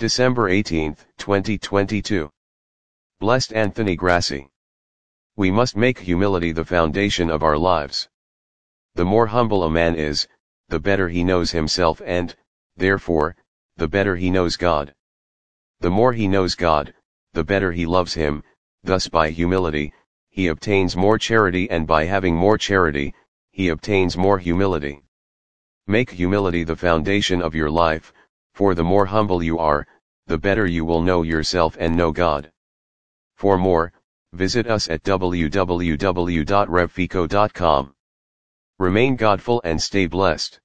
December 18, 2022. Blessed Anthony Grassi. We must make humility the foundation of our lives. The more humble a man is, the better he knows himself and, therefore, the better he knows God. The more he knows God, the better he loves him, thus by humility, he obtains more charity, and by having more charity, he obtains more humility. Make humility the foundation of your life, for the more humble you are, the better you will know yourself and know God. For more, visit us at www.revfico.com. Remain Godful and stay blessed.